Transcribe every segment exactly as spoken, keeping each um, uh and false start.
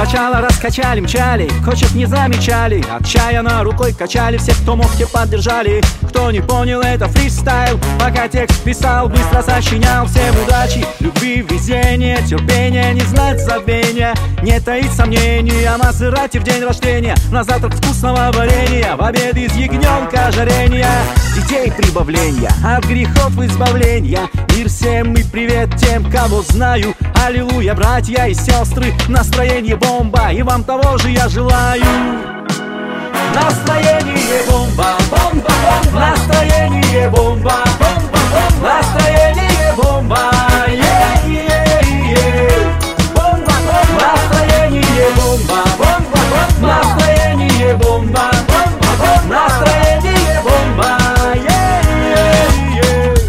Сначала раскачали, мчали, кочек не замечали, отчаянно рукой качали всех, кто мог, те поддержали. Кто не понял, это фристайл, пока текст писал, быстро сочинял. Всем удачи, любви, везения, терпения, не знать забвения, не таить сомнений о Мазерати в день рождения, на завтрак вкусного варенья, в обед из ягненка ожирения, детей прибавления, от грехов избавления. Мир всем и привет тем, кого знаю. Аллилуйя, братья и сестры, настроение бомба, и вам того же я желаю. Настроение бомба, бомба, бомба. Настроение бомба, бомба, бомба. Настроение бомба, е-е-е. Бомба, бомба. Настроение бомба, бомба, бомба. Настроение бомба, бомба, бомба. Настроение бомба, е-е-е.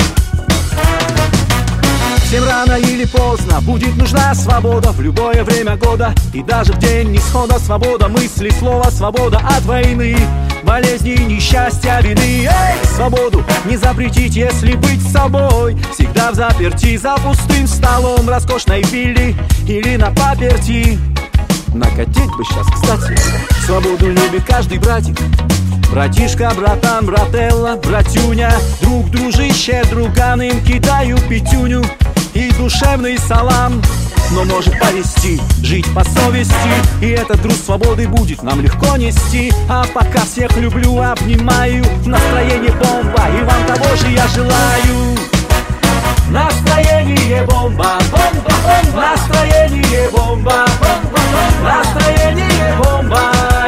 Всем рано или поздно будет нужна свобода, в любое время года и даже в день исхода. Свобода мысли, слова, свобода от войны, болезней, несчастья, вины. Эй, свободу не запретить, если быть собой. Всегда в заперти за пустым столом, роскошной вилле или на паперти. Накатить бы сейчас, кстати. Свободу любит каждый братик, братишка, братан, брателла, братюня. Друг, дружище, друган, им кидаю пятюню и душевный салам. Но может повести, жить по совести, и этот груз свободы будет нам легко нести. А пока всех люблю, обнимаю, настроение бомба, и вам того же я желаю. Настроение бомба, бомба, бомба. Настроение бомба, бомба, бомба. Настроение бомба,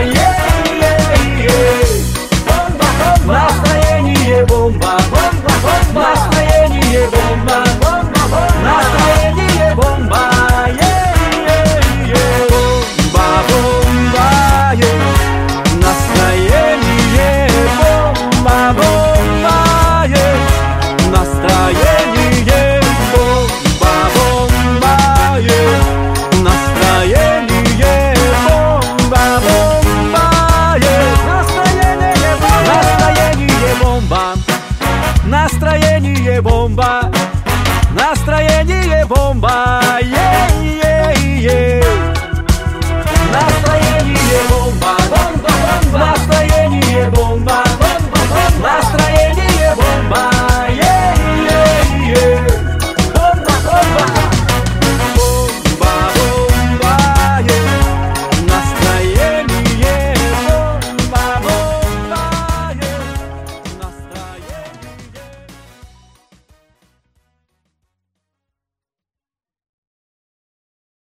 е-е-е. Бомба, бомба. Настроение бомба, бомба, бомба. Настроение бомба, бомба, бомба. Настроение бомба, е-е-е. Бомба, бомба, е. Настроение бомба, бомба, е. Настроение бомба, бомба, е. Настроение бомба, бомба, е. Настроение бомба, настроение бомба, настроение бомба, настроение бомба, е.